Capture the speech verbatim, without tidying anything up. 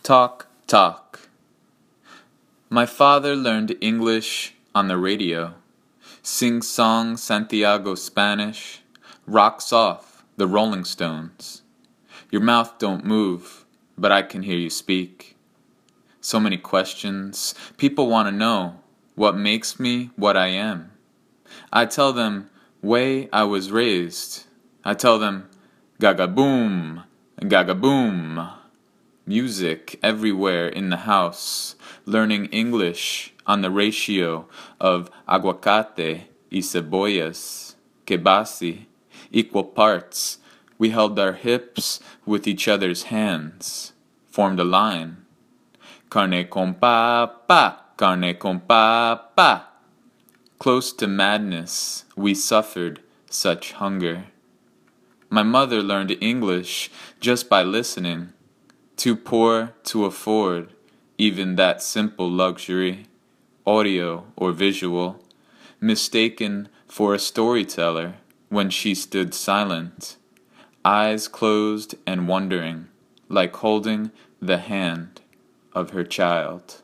Talk, talk. My father learned English on the radio. Sing song Santiago Spanish. Rocks off the Rolling Stones. Your mouth don't move, but I can hear you speak. So many questions. People want to know what makes me what I am. I tell them way I was raised. I tell them gaga boom, gaga boom. Music everywhere in the house, learning English on the ratio of aguacate y cebollas, que basi, equal parts. We held our hips with each other's hands, formed a line. Carne con papa, carne con papa. Close to madness, we suffered such hunger. My mother learned English just by listening. Too poor to afford even that simple luxury, audio or visual, mistaken for a storyteller when she stood silent, eyes closed and wondering, like holding the hand of her child.